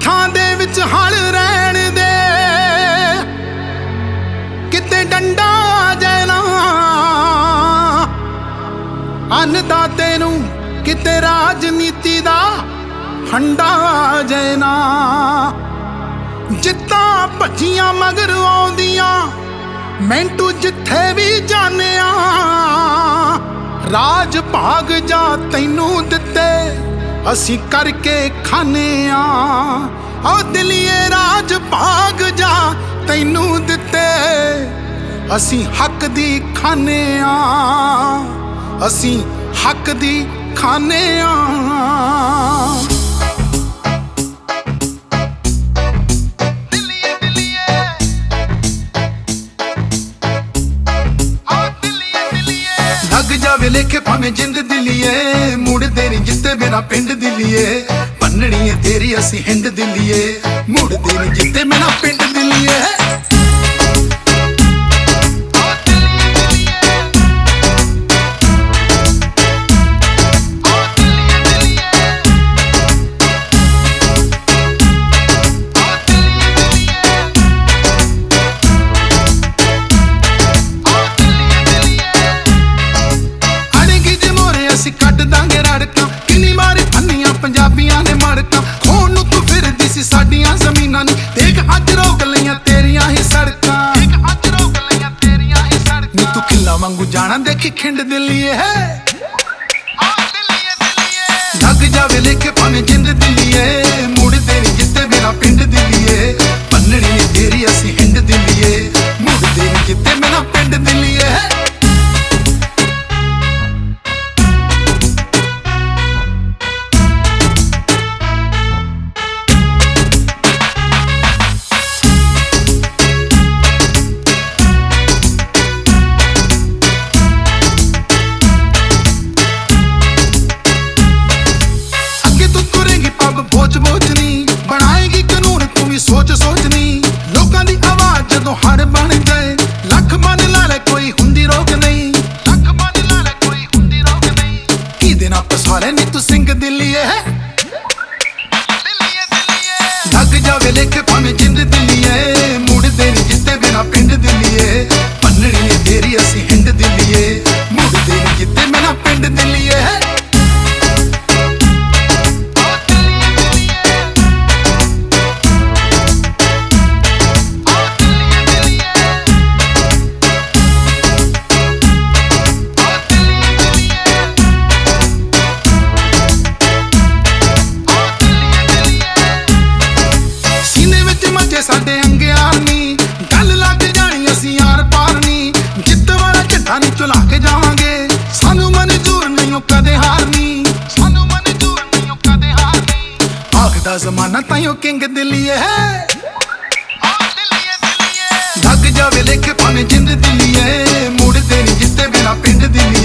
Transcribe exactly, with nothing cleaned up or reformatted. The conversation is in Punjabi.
ਹੱਥਾਂ ਦੇ ਵਿੱਚ ਹਲ ਰਹਿਣ ਦੇ, ਕਿਤੇ ਡੰਡਾ ਜੈਨਾ ਅੰਨਦਾਤੇ ਨੂੰ, ਕਿਤੇ ਰਾਜਨੀਤੀ ਦਾ ਫੰਡਾ ਜੈਨਾ। ਜਿੱਤਾਂ ਭੱਜੀਆਂ ਮਗਰ ਆਉਂਦੀਆਂ ਮੈਂਟੂ ਜਿੱਥੇ ਵੀ ਜਾਣਿਆ, ਰਾਜ ਭਾਗ ਜਾ ਤੈਨੂੰ ਦਿੱਤੇ ਅਸੀਂ ਕਰਕੇ ਖਾਨੇ ਆ। ਓ ਦਿਲੀਏ ਰਾਜ ਭਾਗ ਜਾ ਤੈਨੂੰ ਦਿੱਤੇ ਅਸੀਂ ਹੱਕ ਦੀ ਖਾਨੇ ਆ, ਅਸੀਂ ਹੱਕ ਦੀ ਖਾਨੇ ਆ। ਜਾਵੇ ਲੇਖੇ ਭਾਵੇਂ ਜਿੰਦ ਦਿਲੀਏ, ਮੁੜਦੇ ਨਹੀਂ ਜਿੱਤੇ ਮੇਰਾ ਪਿੰਡ ਦਿਲੀਏ। ਬੰਨਣੀ ਏ ਤੇਰੀ ਅਸੀਂ ਹਿੰਡ ਦਿਲੀਏ, ਮੁੜਦੇ ਨਹੀਂ ਜਿੱਤੇ ਮੇਰਾ ਪਿੰਡ ਦਿਲੀਏ। ਕੱਢ ਦਾਂਗੇ ਰੜਕਾਂ, ਕਿੰਨੀ ਵਾਰੀ ਫੰਨੀਆਂ ਪੰਜਾਬੀਆਂ ਨੇ ਮੜਕਾਂ। ਖੋਣ ਨੂੰ ਤੂੰ ਫਿਰਦੀ ਸੀ ਸਾਡੀਆਂ ਜ਼ਮੀਨਾਂ ਨੂੰ, ਦੇਖ ਅੱਜ ਰੋਕ ਲਈਆਂ ਤੇਰੀਆਂ ਹੀ ਸੜਕਾਂ। ਦੇਖ ਅੱਜ ਰੋਕ ਲਈਆਂ ਤੇਰੀਆਂ ਹੀ ਸੜਕਾਂ। ਨੀ ਤੂੰ ਖਿੱਲਾ ਵਾਂਗੂ ਜਾਣਾ ਦੇਖੀ ਖਿੰਡ ਦਿਲੀਏ ਹੈ। ਲੱਗ ਜਾਵੇ ਲੇਖੇ ਭਾਵੇਂ ਜਿੰਦ ਦਿਲੀਏ, ਮੁੜਦੇ ਨਹੀਂ ਜਿੱਤੇ ਮੇਰਾ ਪਿੰਡ ਦਿਲੀਏ। ਬੰਨਣੀ ਏ ਤੇਰੀ ਅਸੀਂ ਹਿੰਡ ਦਿਲੀਏ, ਮੁੜਦੇ ਨਹੀਂ ਜਿੱਤੇ ਮੇਰਾ ਪਿੰਡ ਦਿਲੀਏ ਹੈ। ਬੋਝ ਬੋਝਨੀ ਬਣਾਏਗੀ ਕਾਨੂੰਨ ਤੂੰ ਵੀ ਸੋਚ ਸੋਚਨੀ। ਲੋਕਾਂ ਦੀ ਆਵਾਜ਼ ਜਦੋਂ ਹੜ ਬਣ ਜਾਏ, ਲੱਖ ਮਨ ਲਾ ਲੈ ਕੋਈ ਹੁੰਦੀ ਰੋਕ ਨਹੀਂ। ਲੱਖ ਮਨ ਲਾ ਲੈ ਕੋਈ ਹੁੰਦੀ ਰੋਕ ਨਹੀਂ। ਕਿਹਦੇ ਨਾਲ ਪਸਾਰੇ ਨੀ ਤੂੰ ਸਿੰਘ ਦਿਲੀਏ ਹੈ। ਲੱਗ ਜਾਵੇ ਲੇਖੇ ਭਾਵੇਂ ਜਿੰਦ ਦਿਲੀਏ, ਮੁੜਦੇ ਨਹੀਂ ਜਿੱਤੇ ਬਿਨਾ ਪਿੰਡ ਦਿਲੀਏ। ਬੰਨਣੀ ਏ ਤੇਰੀ ਅਸੀਂ ਹਿੰਡ ਦਿਲੀਏ, ਮੁੜਦੇ ਨਹੀਂ ਜਿੱਤੇ ਮੇਰਾ ਪਿੰਡ ਦਿਲੀਏ ਹੈ। ਸਾਡੇ ਅੰਗਿਆਰ ਨੀ ਗੱਲ ਲੱਗ ਜਾਣੀ ਅਸੀਂ ਆਰ ਪਾਰ ਨੀ। ਜਿੱਤ ਵਾਲਾ ਝੰਡਾ ਨੀ ਚੁਲਾ ਕੇ ਜਾਵਾਂਗੇ, ਸਾਨੂੰ ਮਨਜ਼ੂਰ ਨਹੀਂ ਓ ਕਦੇ ਹਾਰਨੀ। ਸਾਨੂੰ ਮਨਜ਼ੂਰ ਨਹੀਂ ਓ ਕਦੇ ਹਾਰਨੀ। ਆਖਦਾ ਜ਼ਮਾਨਾ ਤਾਈਓ ਕਿੰਗ ਦਿਲੀਏ ਹੈ। ਲੱਗ ਜਾਵੇ ਲੇਖੇ ਭਾਵੇਂ ਜਿੰਦ ਦਿਲੀਏ, ਮੁੜਦੇ ਨਹੀਂ ਜਿੱਤੇ ਬਿਨਾ ਪਿੰਡ ਦਿਲੀਏ।